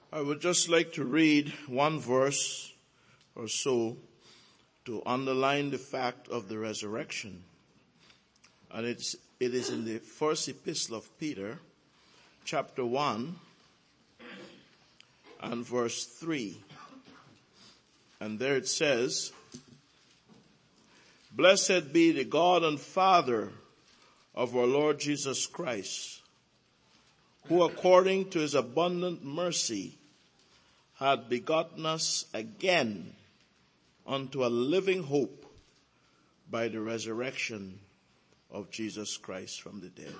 I would just like to read one verse or so to underline the fact of the resurrection. And it is in the first epistle of Peter, chapter 1 and verse 3. And there it says, "Blessed be the God and Father of our Lord Jesus Christ, who according to his abundant mercy had begotten us again unto a living hope by the resurrection of Jesus Christ from the dead."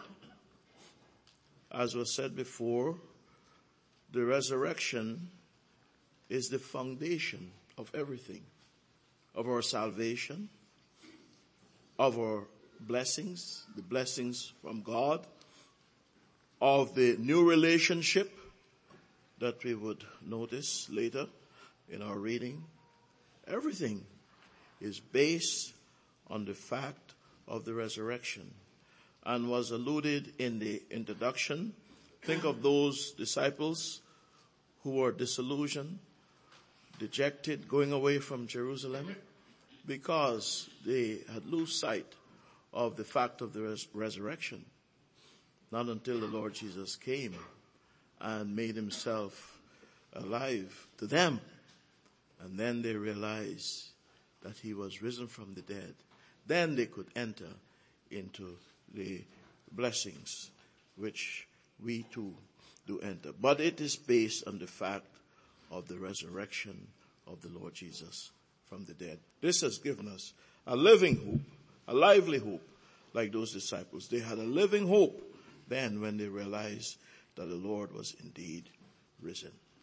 As was said before, the resurrection is the foundation of everything, of our salvation, of our blessings, the blessings from God, of the new relationship that we would notice later in our reading. Everything is based on the fact of the resurrection and was alluded in the introduction. Think of those disciples who were disillusioned, dejected, going away from Jerusalem because they had lost sight of the fact of the resurrection. Not until the Lord Jesus came and made himself alive to them. And then they realized that he was risen from the dead. Then they could enter into the blessings which we too do enter. But it is based on the fact of the resurrection of the Lord Jesus from the dead. This has given us a living hope, a lively hope, like those disciples. They had a living hope then when they realized that the Lord was indeed risen.